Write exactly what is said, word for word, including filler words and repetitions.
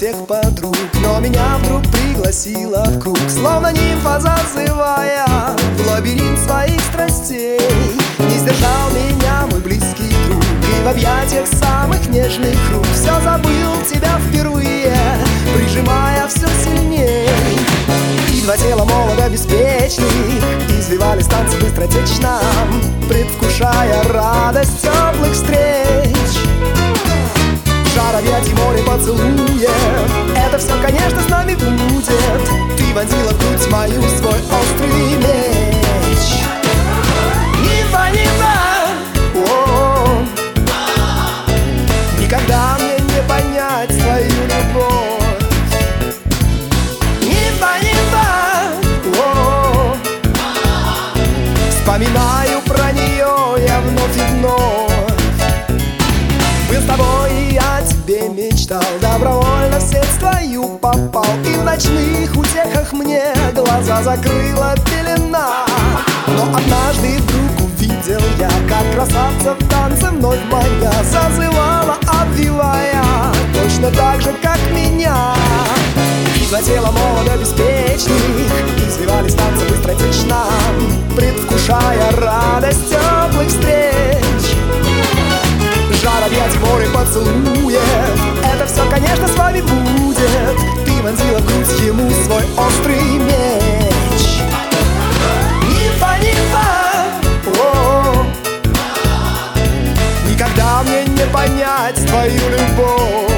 всех подруг, но меня вдруг пригласила в круг, словно нимфа зазывая в лабиринт своих страстей. Не сдержал меня мой близкий друг, и в объятиях самых нежных рук все забыл тебя впервые, прижимая все сильней. И два тела молодо беспечных извивались танцы быстротечно, предвкушая радость теплых встреч. Жар объятий, море поцелуев, это все, конечно, с нами будет. Ты вонзила в грудь мою свой острый меч. Нимфа, нимфа, о-о-о. Никогда мне не понять твою любовь. Нимфа, нимфа, о-о-о. Вспоминаю про нее я вновь и вновь. Был с тобой, и я тебе мечтал, добровольно в сеть твою попал, и в ночных утехах мне глаза закрыла пелена. Но однажды вдруг увидел я, как красавца в танце вновь моя зазывала, обвивая точно так же, как меня. И два тела молодо беспечных извивались танцы быстротечно, предвкушая радость теплых встреч. Жар объятий, море поцелуев, это все, конечно, с вами будет. Ты вонзила в грудь ему свой острый меч. Нимфа, нимфа, о-о-о. Никогда мне не понять твою любовь.